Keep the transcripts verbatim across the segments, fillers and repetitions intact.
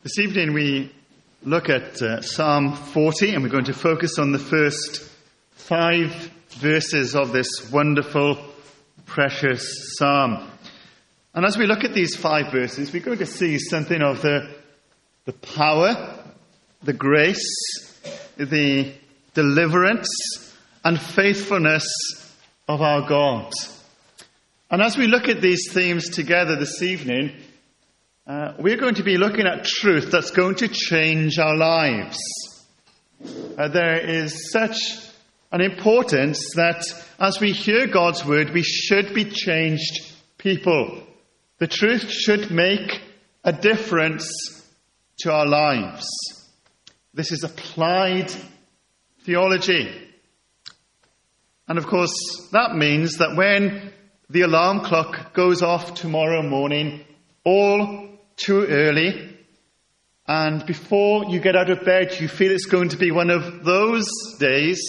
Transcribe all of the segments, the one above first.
This evening we look at uh, Psalm forty, and we're going to focus on the first five verses of this wonderful, precious psalm. And as we look at these five verses, we're going to see something of the, the power, the grace, the deliverance and faithfulness of our God. And as we look at these themes together this evening, Uh, we're going to be looking at truth that's going to change our lives. Uh, there is such an importance that as we hear God's word, we should be changed people. The truth should make a difference to our lives. This is applied theology. And of course, that means that when the alarm clock goes off tomorrow morning, all too early, and before you get out of bed you feel it's going to be one of those days,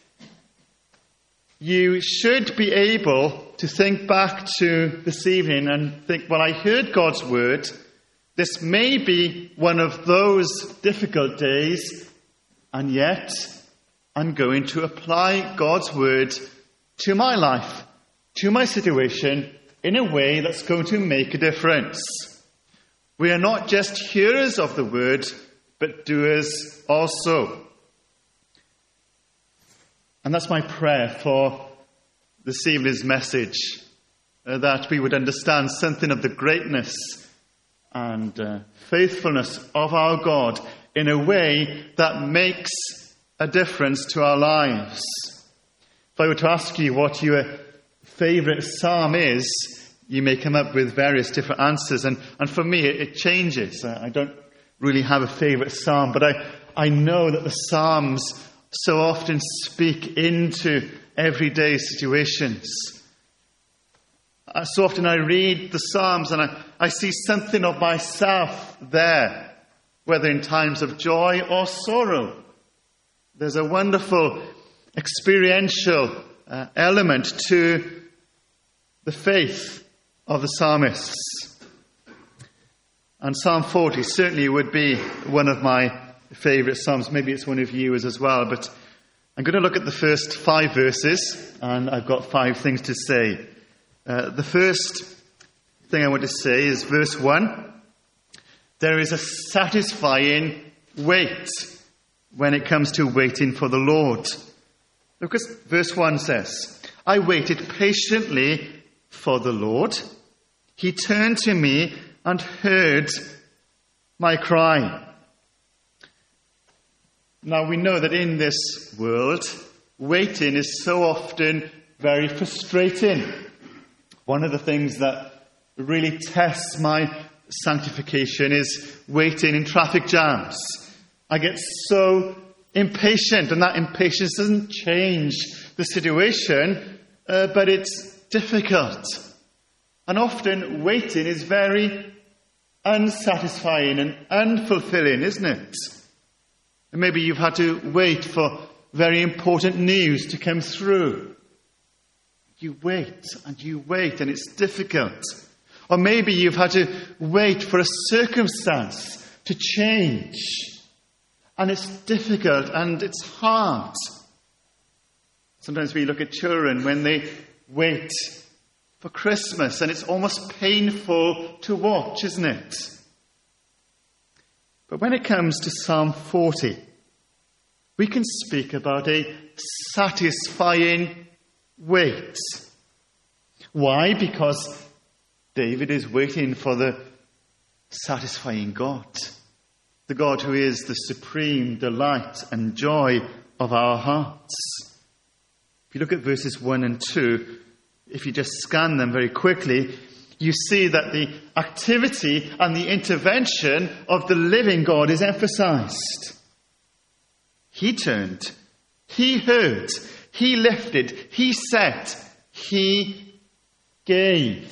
you should be able to think back to this evening and think, well, I heard God's word. This may be one of those difficult days, and yet I'm going to apply God's word to my life, to my situation, in a way that's going to make a difference. We are not just hearers of the word, but doers also. And that's my prayer for this evening's message, uh, that we would understand something of the greatness and uh, faithfulness of our God in a way that makes a difference to our lives. If I were to ask you what your favourite psalm is, you may come up with various different answers, and, and for me it, it changes. I don't really have a favourite psalm, but I, I know that the psalms so often speak into everyday situations. Uh, so often I read the psalms and I, I see something of myself there, whether in times of joy or sorrow. There's a wonderful experiential uh, element to the faith of the psalmists. And Psalm forty certainly would be one of my favourite psalms. Maybe it's one of yours as well. But I'm going to look at the first five verses, and I've got five things to say. Uh, the first thing I want to say is verse one. There is a satisfying wait when it comes to waiting for the Lord. Because verse one says, I waited patiently for the Lord. He turned to me and heard my cry. Now we know that in this world, waiting is so often very frustrating. One of the things that really tests my sanctification is waiting in traffic jams. I get so impatient, and that impatience doesn't change the situation, uh, but it's difficult. And often waiting is very unsatisfying and unfulfilling, isn't it? And maybe you've had to wait for very important news to come through. You wait and you wait and it's difficult. Or maybe you've had to wait for a circumstance to change. And it's difficult and it's hard. Sometimes we look at children when they wait for Christmas, and it's almost painful to watch, isn't it? But when it comes to Psalm forty, we can speak about a satisfying wait. Why? Because David is waiting for the satisfying God, the God who is the supreme delight and joy of our hearts. If you look at verses one and two, if you just scan them very quickly, you see that the activity and the intervention of the living God is emphasized. He turned, he heard, he lifted, he set, he gave.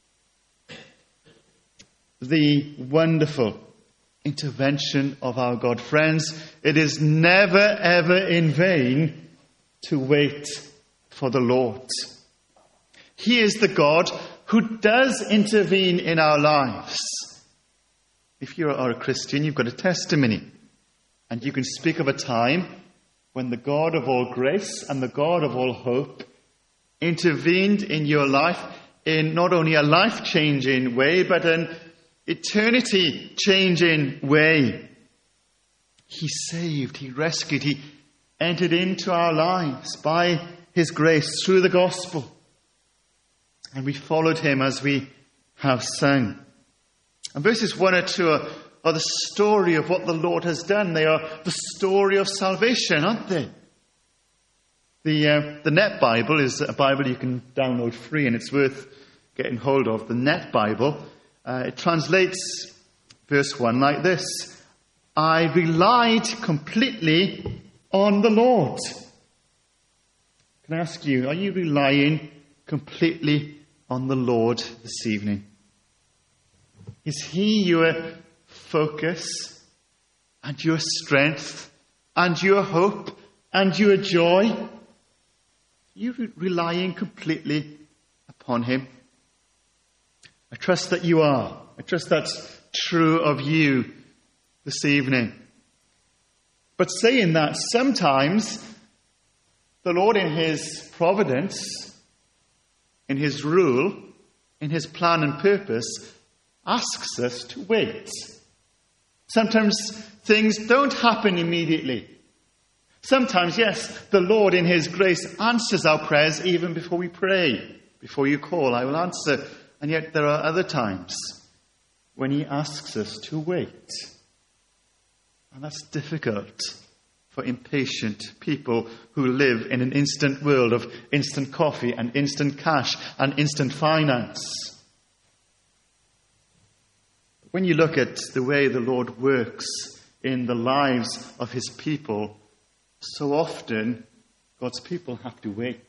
The wonderful intervention of our God. Friends, it is never ever in vain to wait for the Lord. He is the God who does intervene in our lives. If you are a Christian, you've got a testimony. And you can speak of a time when the God of all grace and the God of all hope intervened in your life in not only a life-changing way, but an eternity-changing way. He saved, he rescued, he entered into our lives by his grace through the gospel. And we followed him as we have sung. And verses one or two are, are the story of what the Lord has done. They are the story of salvation, aren't they? The, uh, the Net Bible is a Bible you can download free, and it's worth getting hold of. The Net Bible, uh, it translates verse one like this: I relied completely on the Lord. Can I ask you, are you relying completely on the Lord this evening? Is he your focus and your strength and your hope and your joy? Are you re- relying completely upon him? I trust that you are. I trust that's true of you this evening. But saying that, sometimes the Lord in his providence, in his rule, in his plan and purpose, asks us to wait. Sometimes things don't happen immediately. Sometimes, yes, the Lord in his grace answers our prayers even before we pray. Before you call, I will answer. And yet there are other times when he asks us to wait. And that's difficult for impatient people who live in an instant world of instant coffee and instant cash and instant finance. When you look at the way the Lord works in the lives of his people, so often God's people have to wait.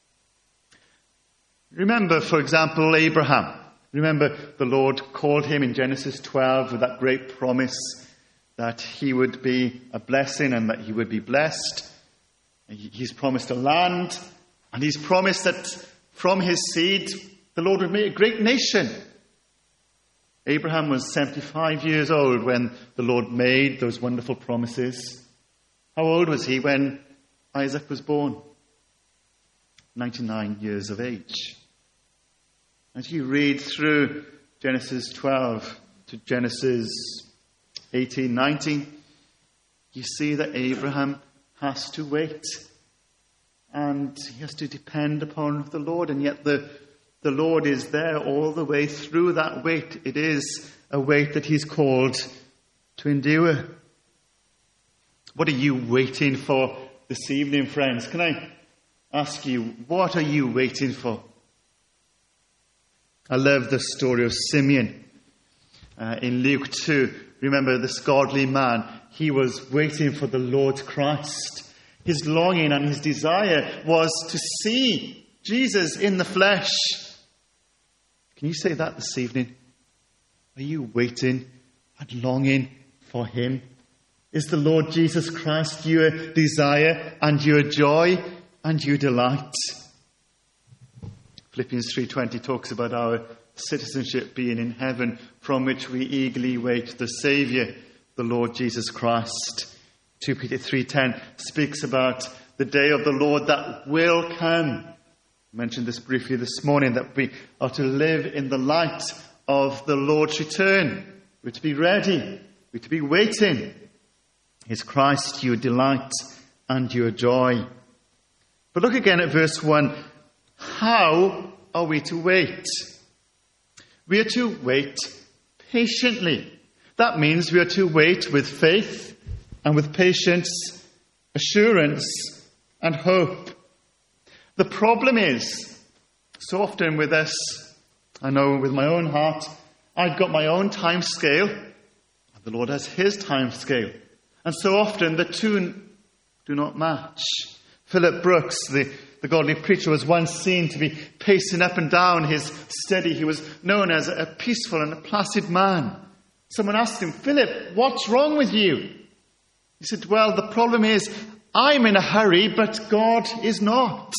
Remember, for example, Abraham. Remember, the Lord called him in Genesis twelve with that great promise that he would be a blessing and that he would be blessed. He's promised a land, and he's promised that from his seed, the Lord would make a great nation. Abraham was seventy-five years old when the Lord made those wonderful promises. How old was he when Isaac was born? ninety-nine years of age. As you read through Genesis twelve to Genesis eighteen, nineteen, you see that Abraham has to wait. And he has to depend upon the Lord. And yet the, the Lord is there all the way through that wait. It is a wait that he's called to endure. What are you waiting for this evening, friends? Can I ask you, what are you waiting for? I love the story of Simeon uh, in Luke two. Remember, this godly man, he was waiting for the Lord Christ. His longing and his desire was to see Jesus in the flesh. Can you say that this evening? Are you waiting and longing for him? Is the Lord Jesus Christ your desire and your joy and your delight? Philippians three twenty talks about our citizenship being in heaven, from which we eagerly wait the Saviour, the Lord Jesus Christ. Second Peter three ten speaks about the day of the Lord that will come. I mentioned this briefly this morning, that we are to live in the light of the Lord's return. We're to be ready. We're to be waiting. Is Christ your delight and your joy? But look again at verse one. How are we to wait? We are to wait patiently. That means we are to wait with faith and with patience, assurance and hope. The problem is, so often with us, I know with my own heart, I've got my own time scale, and the Lord has his time scale. And so often the two do not match. Philip Brooks, the, the godly preacher, was once seen to be pacing up and down his study. He was known as a peaceful and a placid man. Someone asked him, "Philip, what's wrong with you?" He said, "Well, the problem is I'm in a hurry, but God is not."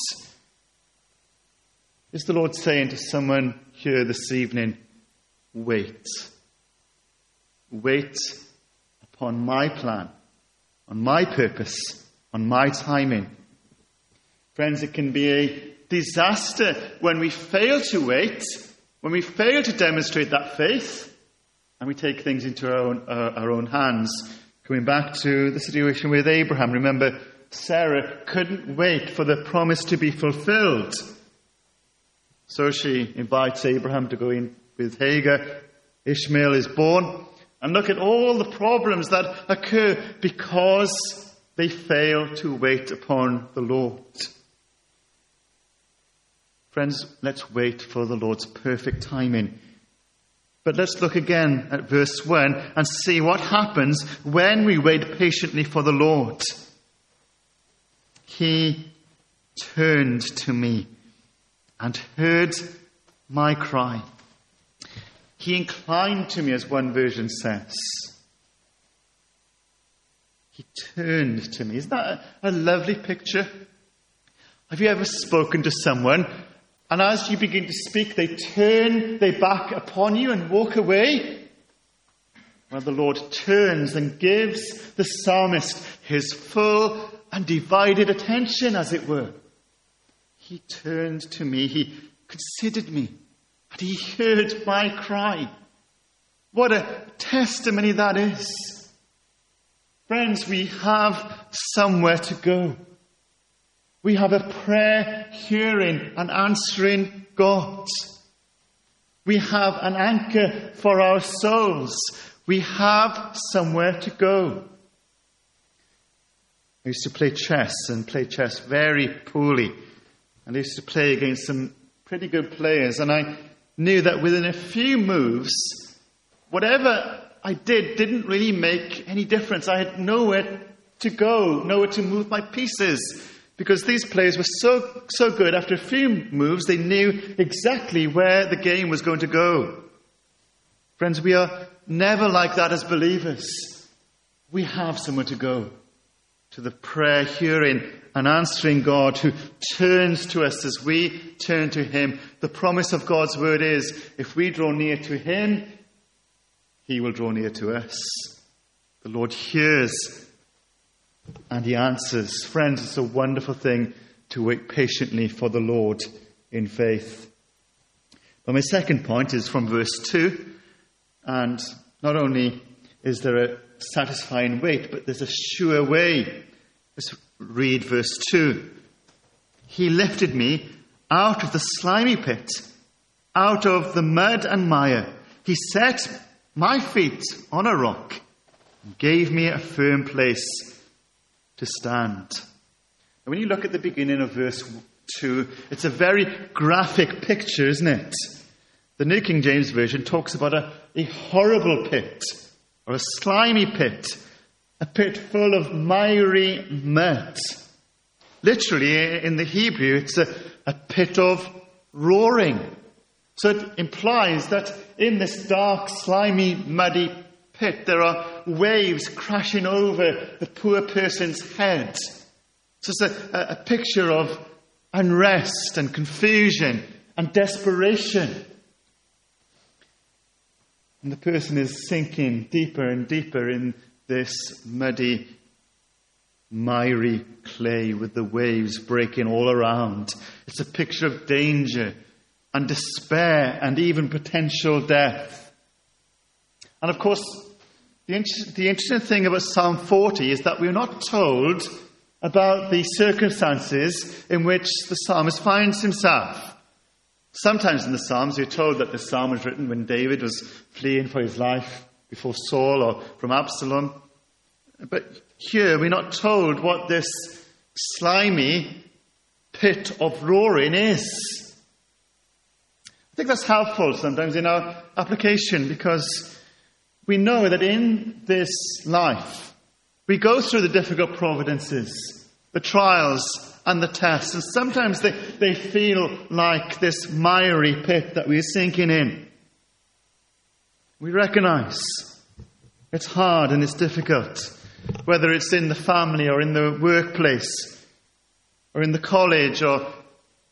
Is the Lord saying to someone here this evening, wait. wait upon my plan, on my purpose, on my timing. Friends, it can be a disaster when we fail to wait, when we fail to demonstrate that faith, and we take things into our own, uh, our own hands. Going back to the situation with Abraham, remember, Sarah couldn't wait for the promise to be fulfilled. So she invites Abraham to go in with Hagar. Ishmael is born. And look at all the problems that occur because they fail to wait upon the Lord. Friends, let's wait for the Lord's perfect timing. But let's look again at verse one and see what happens when we wait patiently for the Lord. He turned to me and heard my cry. He inclined to me, as one version says. He turned to me. Isn't that a, a lovely picture? Have you ever spoken to someone, and as you begin to speak, they turn their back upon you and walk away? Well, the Lord turns and gives the psalmist his full and divided attention, as it were. He turned to me, he considered me, and he heard my cry. What a testimony that is. Friends, we have somewhere to go. We have a prayer hearing and answering God. We have an anchor for our souls. We have somewhere to go. I used to play chess and play chess very poorly. And I used to play against some pretty good players. And I knew that within a few moves, whatever I did didn't really make any difference. I had nowhere to go, nowhere to move my pieces. Because these players were so, so good, after a few moves, they knew exactly where the game was going to go. Friends, we are never like that as believers. We have somewhere to go. To the prayer hearing and answering God who turns to us as we turn to him. The promise of God's word is, if we draw near to him, he will draw near to us. The Lord hears and he answers. Friends, it's a wonderful thing to wait patiently for the Lord in faith. But my second point is from verse two. And not only is there a satisfying wait, but there's a sure way. Let's read verse two. He lifted me out of the slimy pit, out of the mud and mire. He set my feet on a rock and gave me a firm place to stand. And when you look at the beginning of verse two, it's a very graphic picture, isn't it? The New King James Version talks about a, a horrible pit, or a slimy pit, a pit full of miry mud. Literally, in the Hebrew, it's a, a pit of roaring. So it implies that in this dark, slimy, muddy pit, there are waves crashing over the poor person's head. So it's a, a picture of unrest and confusion and desperation. And the person is sinking deeper and deeper in this muddy, miry clay with the waves breaking all around. It's a picture of danger and despair and even potential death. And of course, the, inter- the interesting thing about Psalm forty is that we're not told about the circumstances in which the psalmist finds himself. Sometimes in the Psalms, you're told that the psalm was written when David was fleeing for his life before Saul or from Absalom. But here, we're not told what this slimy pit of roaring is. I think that's helpful sometimes in our application, because we know that in this life, we go through the difficult providences, the trials and the tests, and sometimes they, they feel like this miry pit that we're sinking in. We recognize it's hard and it's difficult, whether it's in the family or in the workplace or in the college, or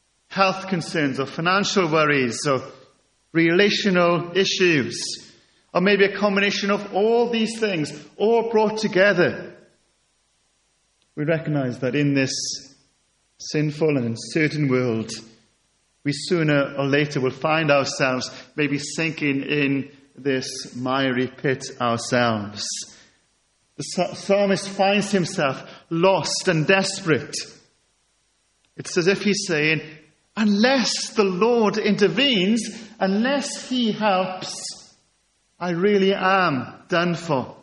health concerns or financial worries or relational issues Or maybe a combination of all these things, all brought together. We recognize that in this sinful and uncertain world, we sooner or later will find ourselves maybe sinking in this miry pit ourselves. The psalmist finds himself lost and desperate. It's as if he's saying, unless the Lord intervenes, unless he helps, I really am done for.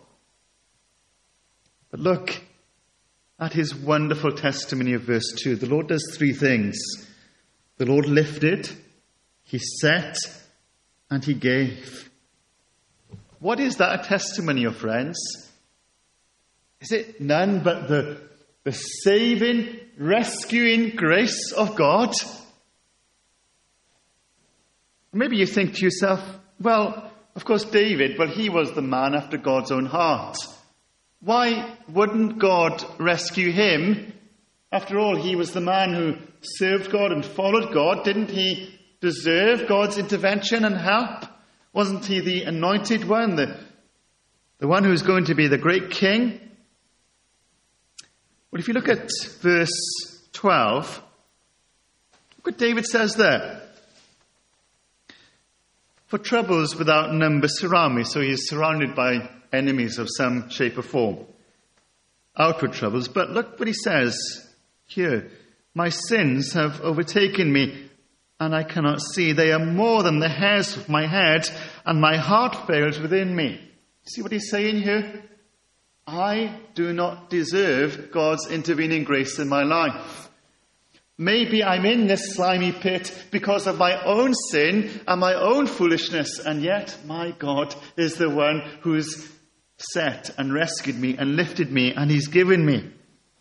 But look at his wonderful testimony of verse two. The Lord does three things. The Lord lifted, he set, and he gave. What is that a testimony of, friends? Is it none but the, the saving, rescuing grace of God? Maybe you think to yourself, well, of course David, well, he was the man after God's own heart. Why wouldn't God rescue him? After all, he was the man who served God and followed God. Didn't he deserve God's intervention and help? Wasn't he the anointed one, the, the one who's going to be the great king? Well, if you look at verse twelve, look what David says there. For troubles without number surround me. So he is surrounded by enemies of some shape or form. Outward troubles. But look what he says here. My sins have overtaken me, and I cannot see. They are more than the hairs of my head, and my heart fails within me. See what he's saying here? I do not deserve God's intervening grace in my life. Maybe I'm in this slimy pit because of my own sin and my own foolishness, and yet my God is the one who's set and rescued me and lifted me, and he's given me.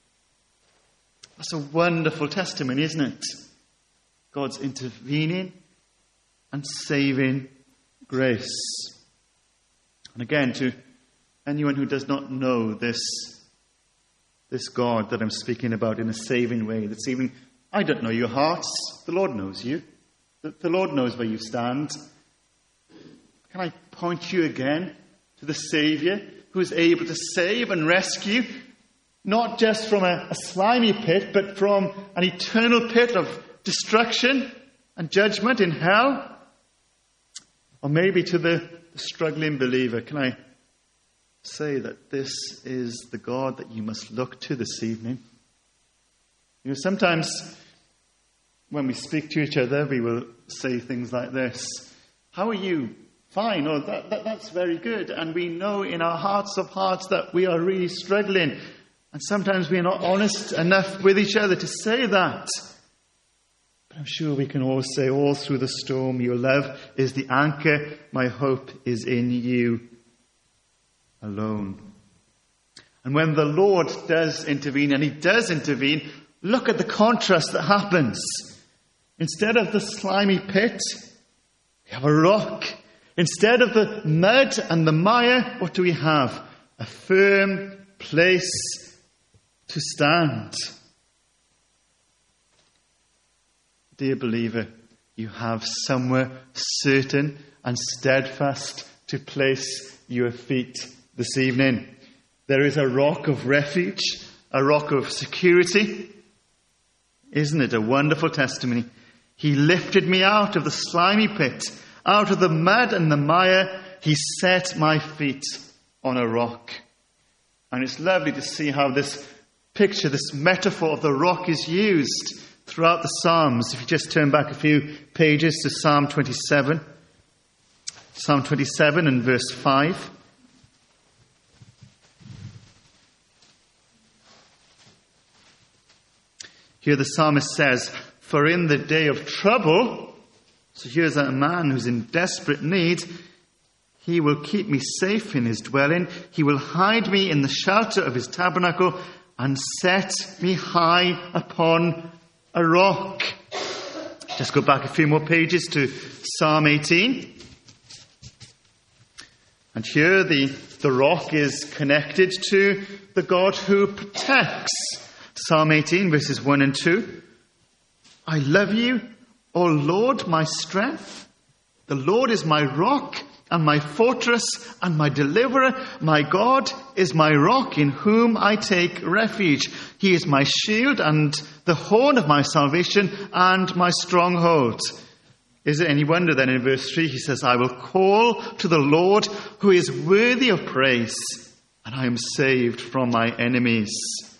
That's a wonderful testimony, isn't it? God's intervening and saving grace. And again, to anyone who does not know this, this God that I'm speaking about in a saving way, that's even, I don't know your hearts, the Lord knows you. The, the Lord knows where you stand. Can I point you again to the Saviour who is able to save and rescue, not just from a, a slimy pit, but from an eternal pit of destruction and judgment in hell? Or maybe to the, the struggling believer, can I say that this is the God that you must look to this evening? You know, sometimes when we speak to each other, we will say things like this. How are you? Fine. Oh, that, that, that's very good. And we know in our hearts of hearts that we are really struggling. And sometimes we are not honest enough with each other to say that. But I'm sure we can all say all through the storm, your love is the anchor. My hope is in you alone. And when the Lord does intervene, and he does intervene, look at the contrast that happens. Instead of the slimy pit, we have a rock. Instead of the mud and the mire, what do we have? A firm place to stand. Dear believer, you have somewhere certain and steadfast to place your feet this evening. There is a rock of refuge, a rock of security. Isn't it a wonderful testimony? He lifted me out of the slimy pit, out of the mud and the mire. He set my feet on a rock. And it's lovely to see how this picture, this metaphor of the rock is used throughout the Psalms. If you just turn back a few pages to Psalm twenty-seven. Psalm twenty-seven and verse five. Here the psalmist says, for in the day of trouble, so here's a man who's in desperate need, he will keep me safe in his dwelling. He will hide me in the shelter of his tabernacle and set me high upon a rock. Just go back a few more pages to Psalm eighteen. And here the, the rock is connected to the God who protects. Psalm eighteen, verses one and two. I love you, O Lord, my strength. The Lord is my rock and my fortress and my deliverer. My God is my rock in whom I take refuge. He is my shield and the horn of my salvation and my stronghold. Is it any wonder then in verse three he says, I will call to the Lord who is worthy of praise, and I am saved from my enemies.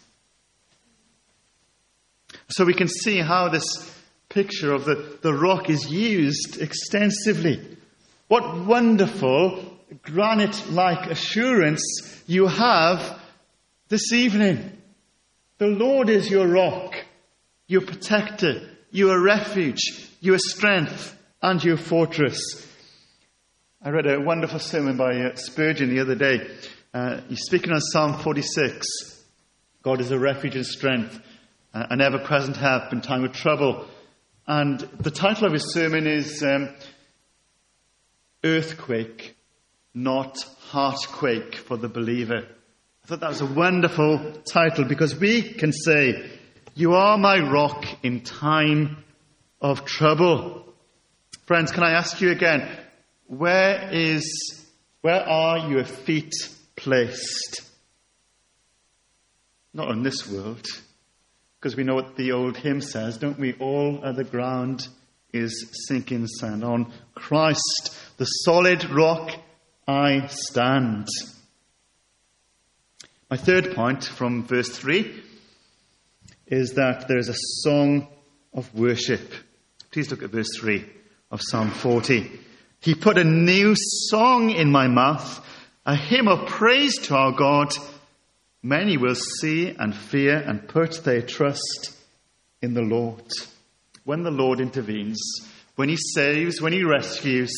So we can see how this picture of the, the rock is used extensively. What wonderful granite-like assurance you have this evening. The Lord is your rock, your protector, your refuge, your strength, and your fortress. I read a wonderful sermon by uh, Spurgeon the other day. Uh, he's speaking on Psalm forty-six. God is a refuge and strength, uh, an ever-present help in time of trouble. And the title of his sermon is um, Earthquake, Not Heartquake for the Believer. I thought that was a wonderful title because we can say, you are my rock in time of trouble. Friends, can I ask you again, where is, where are your feet placed? Not on this world, because we know what the old hymn says, don't we? All other ground is sinking sand. On Christ, the solid rock, I stand. My third point from verse three is that there is a song of worship. Please look at verse three of Psalm forty. He put a new song in my mouth, a hymn of praise to our God. Many will see and fear and put their trust in the Lord. When the Lord intervenes, when he saves, when he rescues,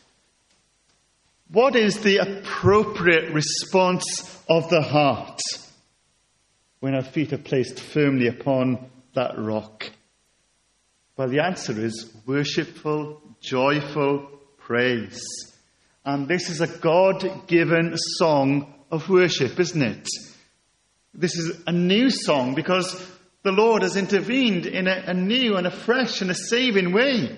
what is the appropriate response of the heart when our feet are placed firmly upon that rock? Well, the answer is worshipful, joyful praise. And this is a God-given song of worship, isn't it? This is a new song because the Lord has intervened in a, a new and a fresh and a saving way.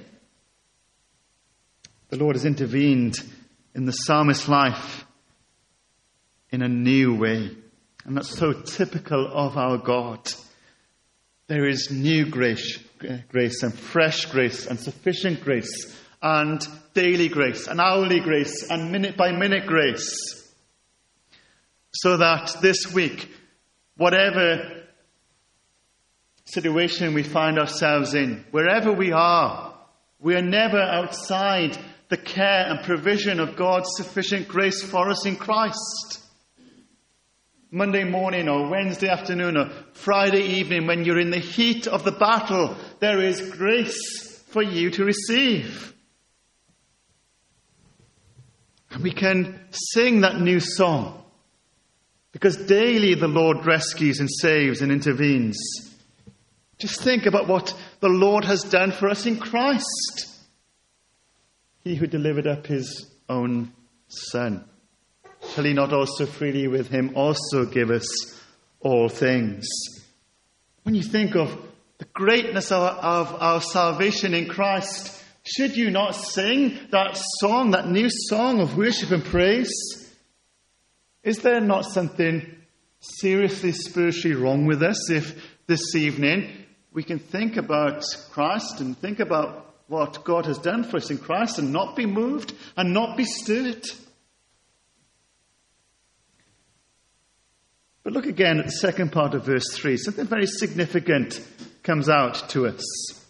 The Lord has intervened in the psalmist's life in a new way. And that's so typical of our God. There is new grace, grace and fresh grace and sufficient grace and daily grace and hourly grace and minute by minute grace. So that this week, whatever situation we find ourselves in, wherever we are, we are never outside the care and provision of God's sufficient grace for us in Christ. Monday morning or Wednesday afternoon or Friday evening, when you're in the heat of the battle, there is grace for you to receive. And we can sing that new song because daily the Lord rescues and saves and intervenes. Just think about what the Lord has done for us in Christ. He who delivered up his own Son, shall he not also freely with him also give us all things? When you think of the greatness of, of our salvation in Christ, should you not sing that song, that new song of worship and praise? Is there not something seriously spiritually wrong with us if this evening we can think about Christ and think about what God has done for us in Christ and not be moved and not be stirred? But look again at the second part of verse three. Something very significant comes out to us.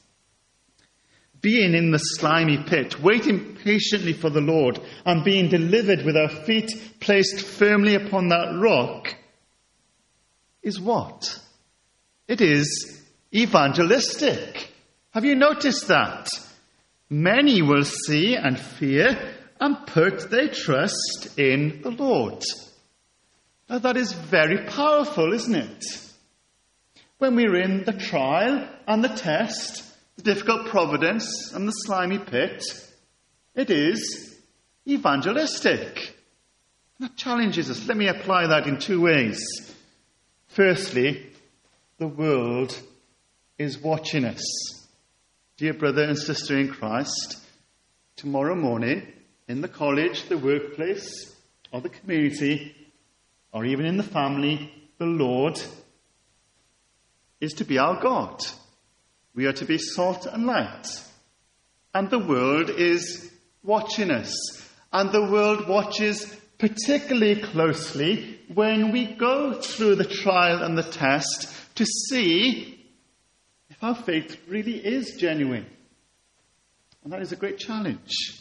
Being in the slimy pit, waiting patiently for the Lord, and being delivered with our feet placed firmly upon that rock, is what? It is evangelistic. Have you noticed that? Many will see and fear and put their trust in the Lord. Now that is very powerful, isn't it? When we're in the trial and the test, the difficult providence and the slimy pit, it is evangelistic. That challenges us. Let me apply that in two ways. Firstly, the world is watching us. Dear brother and sister in Christ, tomorrow morning in the college, the workplace, or the community, or even in the family, the Lord is to be our God. We are to be salt and light. And the world is watching us. And the world watches particularly closely when we go through the trial and the test to see if our faith really is genuine. And that is a great challenge.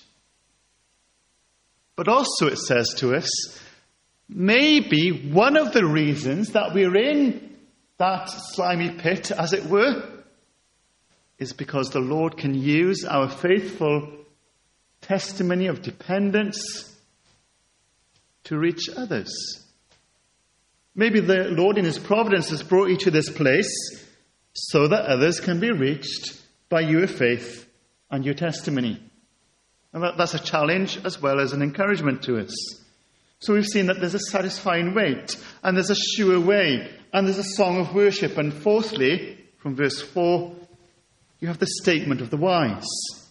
But also it says to us, maybe one of the reasons that we're in that slimy pit, as it were, is because the Lord can use our faithful testimony of dependence to reach others. Maybe the Lord in his providence has brought you to this place so that others can be reached by your faith and your testimony. And that, that's a challenge as well as an encouragement to us. So we've seen that there's a satisfying wait, and there's a sure way, and there's a song of worship. And fourthly, from verse four, you have the statement of the wise.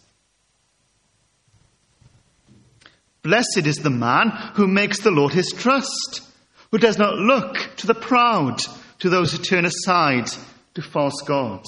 Blessed is the man who makes the Lord his trust, who does not look to the proud, to those who turn aside to false gods.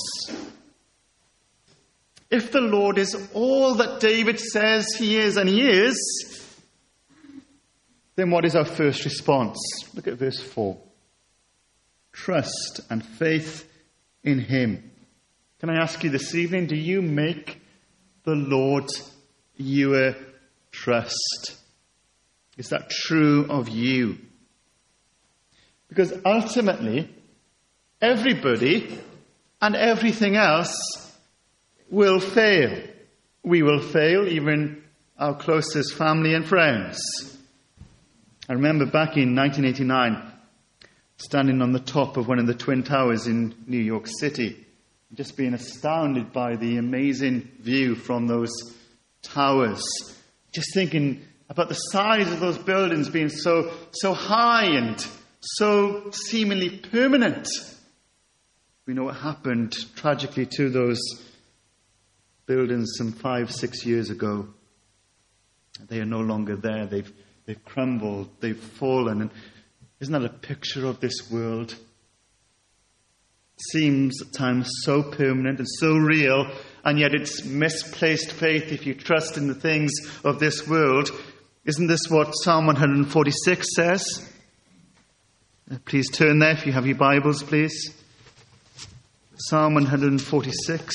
If the Lord is all that David says he is, and he is, then what is our first response? Look at verse four. Trust and faith in him. Can I ask you this evening, do you make the Lord your trust? Is that true of you? Because ultimately, everybody and everything else will fail. We will fail, even our closest family and friends. I remember back in nineteen eighty-nine, standing on the top of one of the Twin Towers in New York City, just being astounded by the amazing view from those towers. Just thinking about the size of those buildings being so, so high and so seemingly permanent. We know what happened tragically to those buildings some five, six years ago. They are no longer there. They've they've crumbled. They've fallen. And isn't that a picture of this world? It seems at times so permanent and so real, and yet it's misplaced faith if you trust in the things of this world. Isn't this what Psalm one forty-six says? Please turn there if you have your Bibles, please. Psalm one forty-six,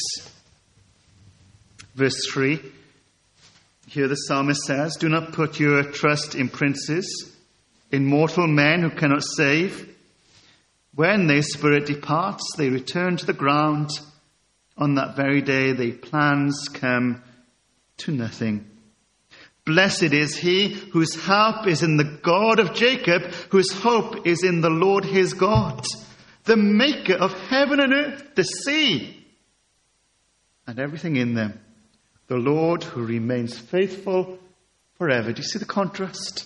verse three. Here the psalmist says, "Do not put your trust in princes, in mortal men who cannot save. When their spirit departs, they return to the ground. On that very day, their plans come to nothing. Blessed is he whose help is in the God of Jacob, whose hope is in the Lord his God, the maker of heaven and earth, the sea, and everything in them. The Lord who remains faithful forever." Do you see the contrast?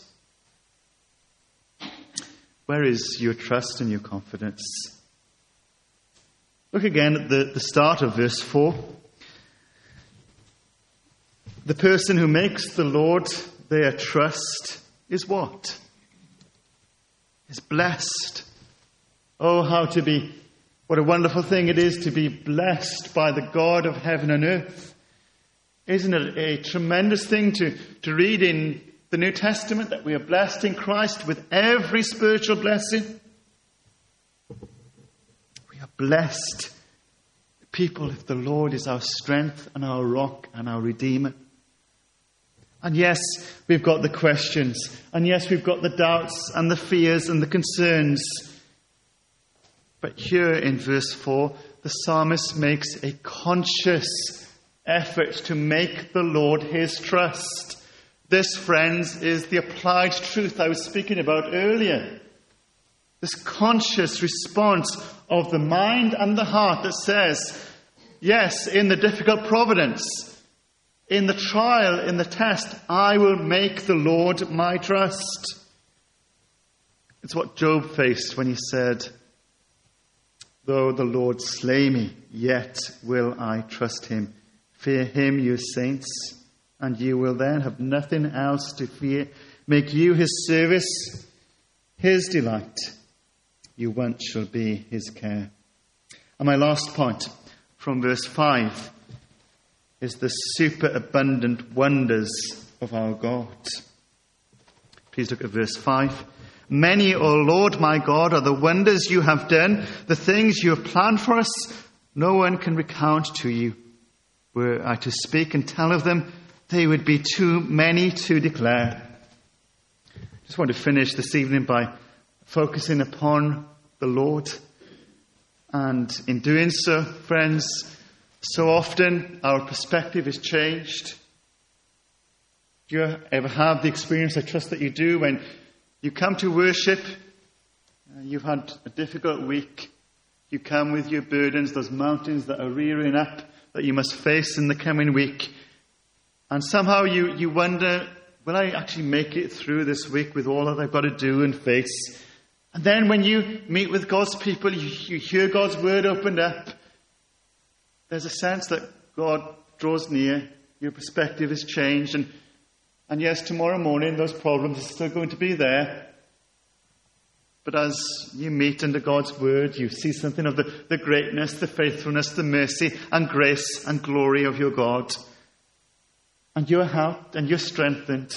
Where is your trust and your confidence? Look again at the, the start of verse four. The person who makes the Lord their trust is what? Is blessed. Oh, how to be, what a wonderful thing it is to be blessed by the God of heaven and earth. Isn't it a tremendous thing to, to read in the New Testament that we are blessed in Christ with every spiritual blessing? We are blessed people if the Lord is our strength and our rock and our Redeemer. And yes, we've got the questions. And yes, we've got the doubts and the fears and the concerns. But here in verse four, the psalmist makes a conscious effort to make the Lord his trust. This, friends, is the applied truth I was speaking about earlier. This conscious response of the mind and the heart that says, yes, in the difficult providence, in the trial, in the test, I will make the Lord my trust. It's what Job faced when he said, "Though the Lord slay me, yet will I trust him. Fear him, you saints, and you will then have nothing else to fear. Make you his service, his delight. You once shall be his care. And my last point from verse five is the superabundant wonders of our God. Please look at verse five. Many, O Lord my God, are the wonders you have done, the things you have planned for us. No one can recount to you. Were I to speak and tell of them, they would be too many to declare. I just want to finish this evening by focusing upon the Lord. And in doing so, friends, so often our perspective is changed. Do you ever have the experience, I trust that you do, when you come to worship, uh, you've had a difficult week, you come with your burdens, those mountains that are rearing up that you must face in the coming week, and somehow you, you wonder, will I actually make it through this week with all that I've got to do and face? And then when you meet with God's people, you, you hear God's word opened up, there's a sense that God draws near, your perspective is changed, and, and yes, tomorrow morning those problems are still going to be there. But as you meet under God's word, you see something of the, the greatness, the faithfulness, the mercy and grace and glory of your God. And you're helped and you're strengthened.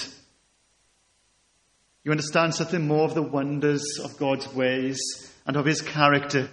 You understand something more of the wonders of God's ways and of his character.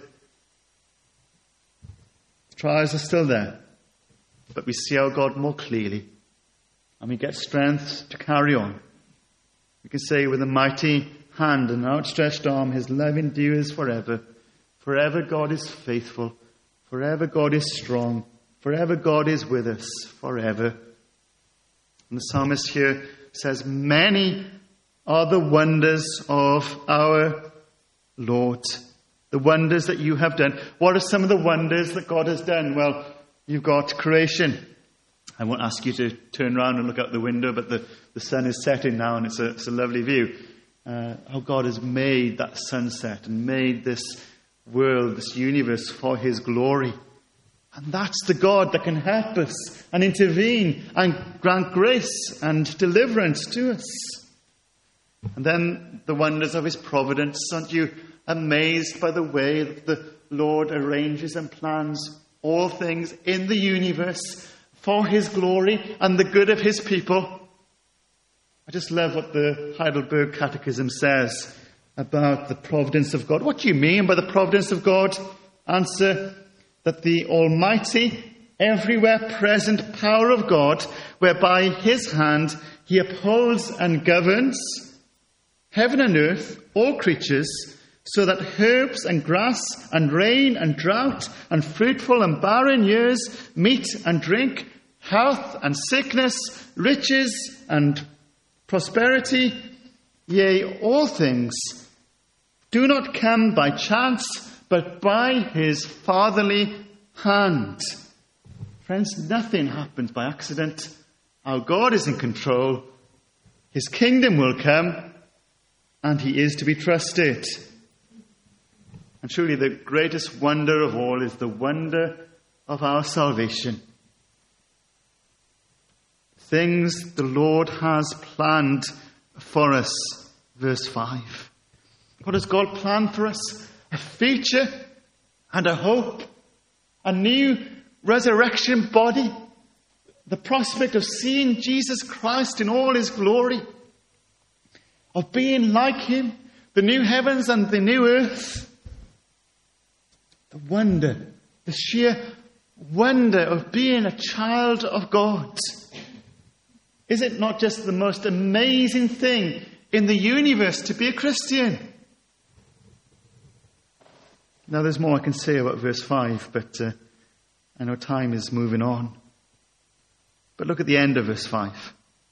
The trials are still there, but we see our God more clearly. And we get strength to carry on. We can say with a mighty hand and outstretched arm, his love endures forever. Forever God is faithful. Forever God is strong. Forever God is with us. Forever. And the psalmist here says, many are the wonders of our Lord. The wonders that you have done. What are some of the wonders that God has done? Well, you've got creation. I won't ask you to turn around and look out the window, but the, the sun is setting now and it's a, it's a lovely view. Uh, how God has made that sunset and made this world, this universe for his glory. And that's the God that can help us and intervene and grant grace and deliverance to us. And then the wonders of his providence. Aren't you amazed by the way that the Lord arranges and plans all things in the universe for his glory and the good of his people? I just love what the Heidelberg Catechism says about the providence of God. What do you mean by the providence of God? Answer, that the almighty, everywhere present power of God, whereby his hand he upholds and governs heaven and earth, all creatures, so that herbs and grass and rain and drought and fruitful and barren years, meat and drink, health and sickness, riches and prosperity, yea, all things, do not come by chance, but by his fatherly hand. Friends, nothing happens by accident. Our God is in control. His kingdom will come, and he is to be trusted. And truly the greatest wonder of all is the wonder of our salvation. Things the Lord has planned for us. Verse five. What has God planned for us? A future and a hope. A new resurrection body. The prospect of seeing Jesus Christ in all his glory. Of being like him. The new heavens and the new earth. The wonder. The sheer wonder of being a child of God. Is it not just the most amazing thing in the universe to be a Christian? Now there's more I can say about verse five, but uh, I know time is moving on. But look at the end of verse five.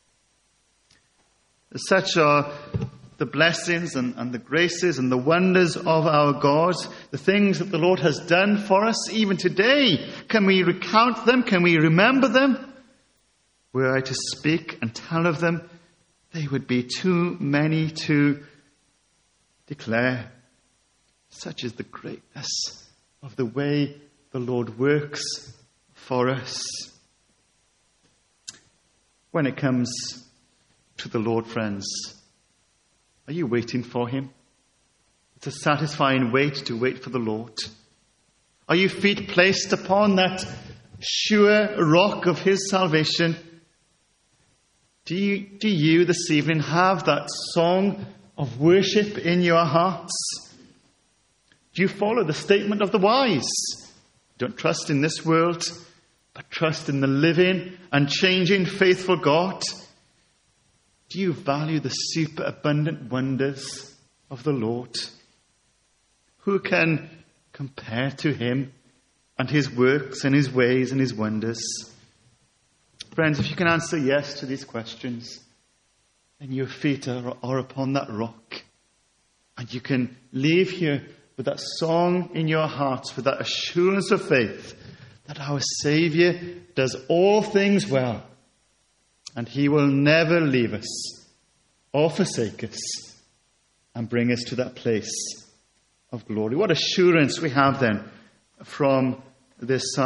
Such are the blessings and, and the graces and the wonders of our God, the things that the Lord has done for us even today. Can we recount them? Can we remember them? Were I to speak and tell of them, they would be too many to declare. Such is the greatness of the way the Lord works for us. when it comes to the Lord, friends? Are you waiting for him? It's a satisfying wait to wait for the Lord. Are your feet placed upon that sure rock of his salvation? Do you, do you this evening have that song of worship in your hearts? Do you follow the statement of the wise? Don't trust in this world, but trust in the living and changing faithful God. Do you value the superabundant wonders of the Lord? Who can compare to him and his works and his ways and his wonders? Friends, if you can answer yes to these questions, then your feet are, are upon that rock. And you can leave here with that song in your hearts, with that assurance of faith that our Saviour does all things well. And he will never leave us or forsake us and bring us to that place of glory. What assurance we have then from this psalm.